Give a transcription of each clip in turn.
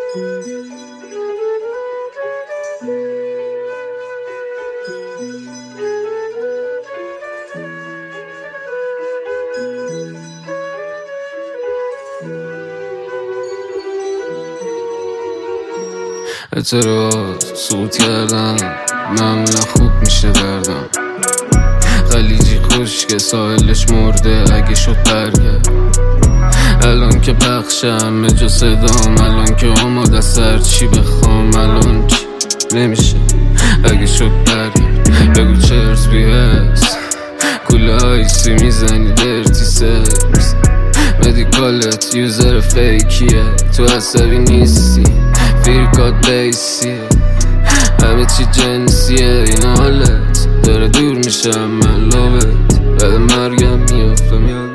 اعتراض سقوط کردم معمولا خوب میشه دردم. خلیجی خشک ساحلش مرده اگه شد برگرد. الان که پخشم جا صدام، الان که آماده سر چی بخوام، الان چی نمیشه اگه شد برگرد. بگو چرز بیهست کوله آیسی میزنی درتی سرز. مدیکالت یوزر فیکیه، تو عصبی نیستی، فیرکات بیسیه، همه چی جنسیه. این حالت داره دور میشم من لابت، بعد مرگم میافتم یادت.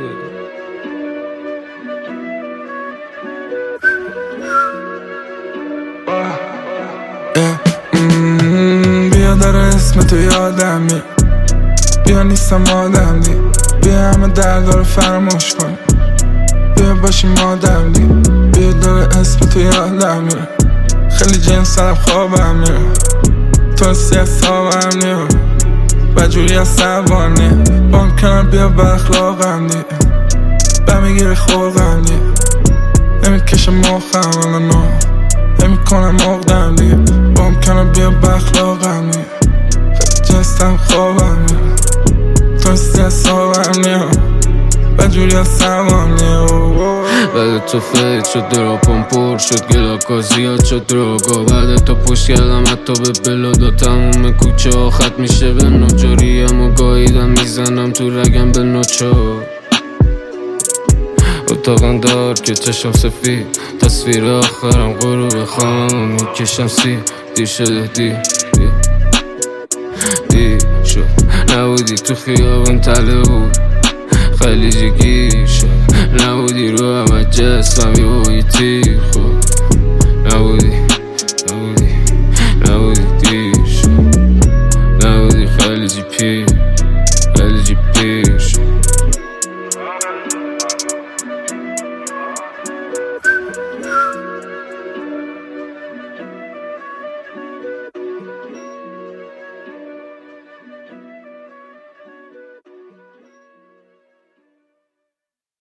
بیا داره اسم تو یادم میاد، بیا نیستم آدم دی، بیا همه دردا رو فراموش کن، بیا باشیم آدم دی. بیا داره اسم تو یادم میاد، خیلی جنسم خوابم میاد، تو سیاستابم میاد و جوری از سوانیه. بام کنم بیا با اخلاقم دی، بمیگیری خلقم دی، نمیکشم مخم الانو، نمیکنم مقدم دی. بام کنم بیا با اخلاقم دی، خیلی جنسم خوابم میاد، تو سیاستابم میاد و جوری از سوانیه. بعد تو فیت شد دراپم پر شد، گلاکا زیاد شد دراگا. بعد تو پشت کردم حتی به بلادا، تموم کوچه ها خط میشه به نجاریم و گاهیدم میزنم تو رگم به نوچا. اتاقم دار که چشم سفید، تصویر آخرم غروب خواهم میکشم سی. دیر شده دیر شد، نبودی تو خیابون تله بود، خلیجی گیر شد، نبودی رو همه جسمم یه تیر خود، نبودی